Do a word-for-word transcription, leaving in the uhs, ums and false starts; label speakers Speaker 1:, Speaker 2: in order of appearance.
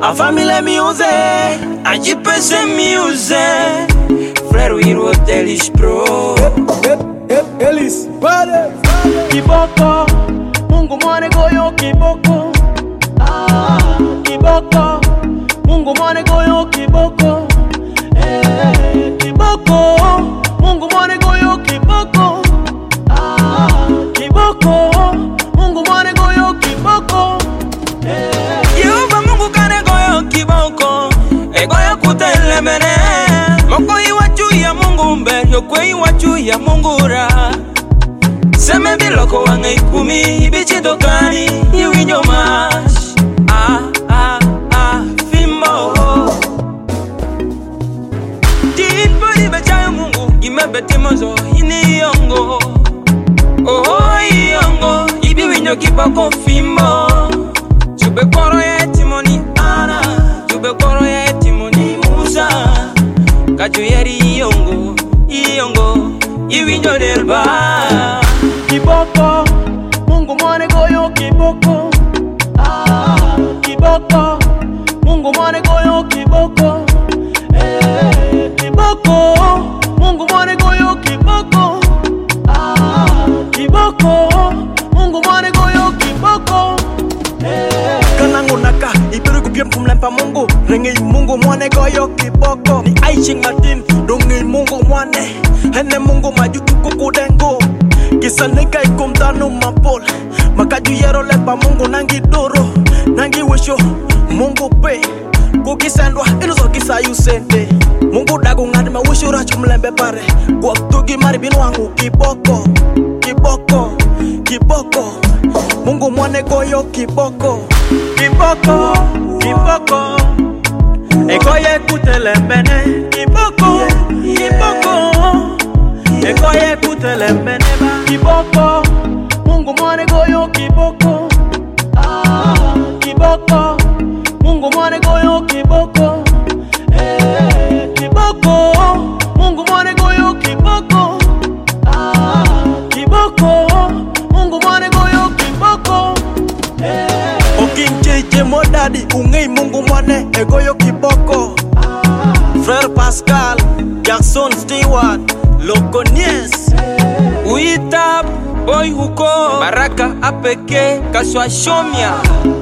Speaker 1: A famille music, a jipese music. Frère Wiro Delis Pro.
Speaker 2: Elis, vale.
Speaker 3: Kiboko, Mungu mwane goyo kiboko. Ah, kiboko, Mungu mwane goyo kiboko. Eh, kiboko, Mungu mwane goyo kiboko. Ah, kiboko, Mungu mwane goyo kiboko. Eh,
Speaker 1: Yehova Mungu kane goyo kiboko. E goyo kutele mene. Moko iwachu ya Mungu mbe, yokwe iwachu ya Mungu ra. Seme biloko wange ikumi, ibichi dokani, iwinyo mash. Ah, ah, ah, fimo. Din body bechayo Mungu, ime beti mozo, ini yongo. Oh, yongo, ibi winyo kiboko fimo. Jube koro ya etimoni ana, jube koro ya etimoni Musa. Kaju yeri yongo, yongo, iwinyo delba.
Speaker 3: kiboko, Mungu mwane goyo kiboko. Ah, kiboko, Mungu mwane goyo kiboko. Eh, kiboko, Mungu mwane goyo kiboko. Ah, kiboko, Mungu mwane goyo kiboko. Eh,
Speaker 2: Kanangu naka, ibiru kupiem kumlempa Mungu. Rengi Mungu mwane goyo kiboko. Ni Aishing Martin, dungi Mungu mwane. Hene Mungu majutu kukudengo. Kisa nika ikumdanu mapol. Makaju yero lepa Mungu nangi doro. Nangi wisho, Mungu pe. Kukisendwa, inuzo kisa yusende. Mungu dagu ngadima wisho rachu mlembe pare. Kwa tugi maribinu wangu kiboko. Kiboko, kiboko. Mungu mwane goyo kiboko. Kiboko, kiboko. Ekoye kutele mbene. Kiboko, kiboko. Ekoye kutele mbene ba.
Speaker 3: kiboko, Mungu mwane goyo kiboko. Ah, kiboko, Mungu mwane goyo kiboko. Eh, kiboko, Mungu mwane goyo kiboko. Ah, kiboko, Mungu mwane goyo kiboko. Eh,
Speaker 2: Okincheche modadi, ungei Mungu mwane egoyo kiboko. Frère Pascal, Jackson Stewart, Loconies.
Speaker 1: Uitap, boy huko. Baraka apeke, kaswa shomia.